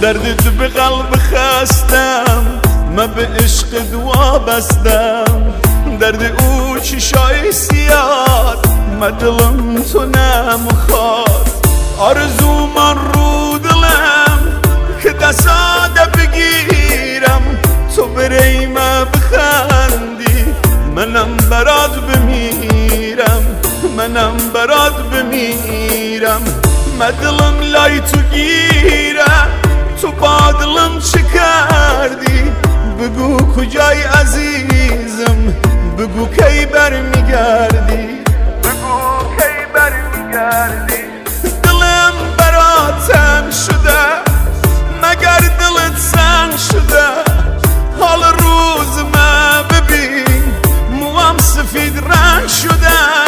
دردت به قلب خستم، من به عشق دعا بستم. درد او چشای سیاد، من دلم تو نمیخواد. آرزو من رو دلم که دستات بگیرم، تو برای من بخندی، منم برات بمیرم، منم برات بمیرم. من دلم لای تو گیره، تو با دلم چه کردی؟ بگو کجای عزیزم، بگو کی برمیگردی، بگو کی برمیگردی. دلم برات تنگ شده، مگر دلت سنگ شده؟ حال روز من ببین، موام سفید رنگ شده.